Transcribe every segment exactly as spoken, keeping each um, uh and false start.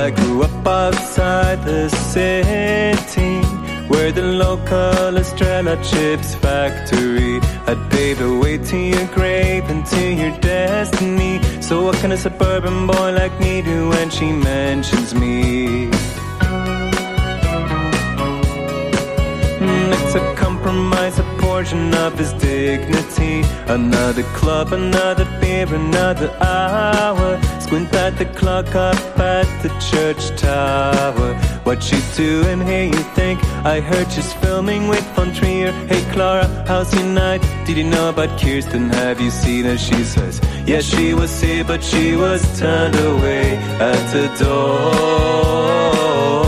I grew up outside the city, where the local Estrella Chips factory had paved the way to your grave and to your destiny. So what can a suburban boy like me do when she mentions me? It's a compromise, a portion of his dignity. Another club, another beer, another hour. Squint at the clock up at the church tower. What you doing here, you think? I heard she's filming with Von Trier. Hey Clara, how's your night? Did you know about Kirsten? Have you seen her? She says, yeah, she was here, but she was turned away at the door.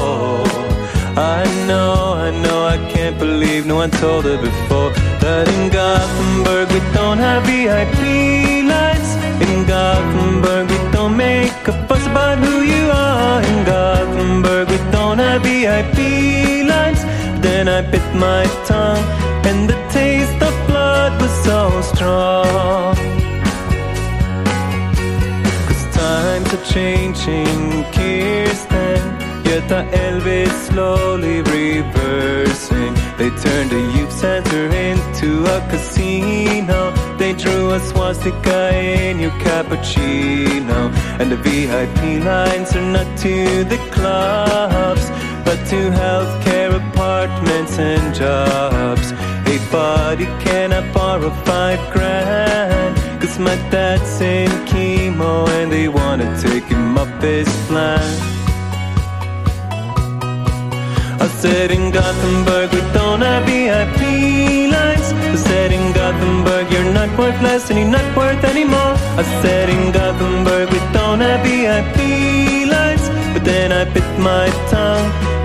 I know, I know, I can't believe no one told her before that in Gothenburg we don't have V I P lines. In Gothenburg we don't make a fuss about who you are. In Gothenburg we don't have V I P lines. But then I bit my tongue and the taste of blood was so strong. Cause times are changing, Kirsten. Yet the Elvis slowly reversing. They turned a youth center into a casino. They drew a swastika in your cappuccino. And the V I P lines are not to the clubs, but to healthcare, apartments and jobs. Hey buddy, can I borrow five grand? Cause my dad's in chemo and they wanna take him up his plan. I said in Gothenburg we don't have V I P lines. I said in Gothenburg you're not worth less and you're not worth anymore. I said in Gothenburg we don't have V I P lines. But then I bit my tongue